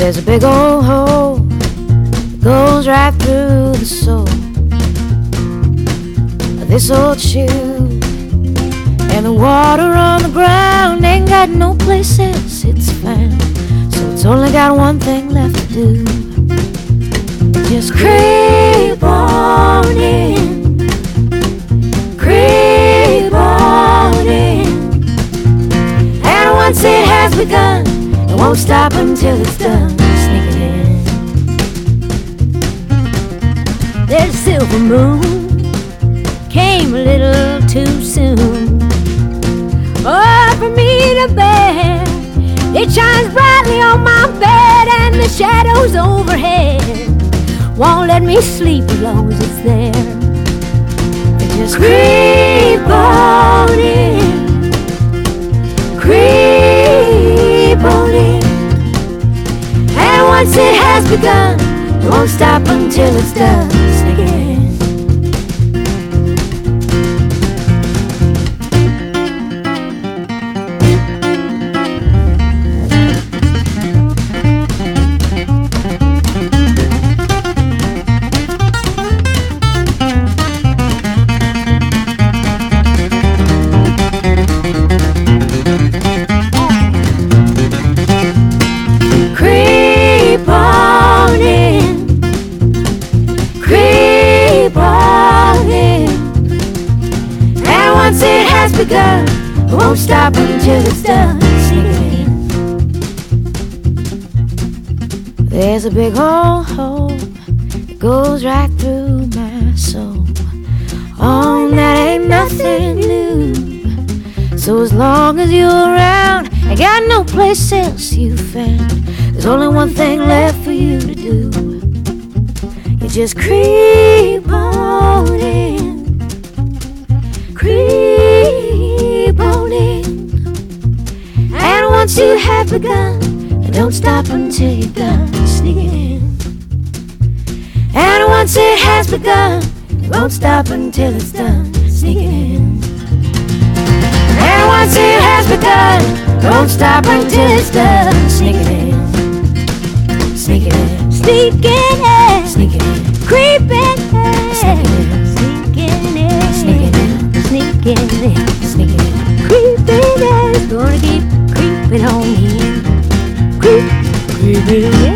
There's a big old hole that goes right through the sole of this old shoe, and the water on the ground ain't got no place else it's found. So it's only got one thing left to do. Just creep on in, creep on in. And once it has begun, it won't stop until it's done. Sneaking in. There's a silver moon, came a little too soon. Oh, for me to bear, it shines brightly on my bed, and the shadows overhead won't let me sleep as long as it's there. Just creep on in, creep on in. And once it has begun, it won't stop until it's done. Sneak it in. Once it has begun, it won't stop until it's done. Sneak it in. There's a big old hole that goes right through my soul. Oh, that ain't nothing new. So as long as you're around, I got no place else you found. There's only one thing left for you to do. You just creep on in, creep on in. And once you have begun, you don't stop until you're done. Sneak it in. And once it has begun, you won't stop until it's done. Sneak it in. And once it has begun, you won't stop until it's done. Sneak it in. Sneak it in. Sneak it in. Sneak it in. Creep in. Sneak it in. Sneak it in. Sneak it in. Sneak it in, sneak it in. Creeping in, gonna keep creeping on in. Creep, creeping in.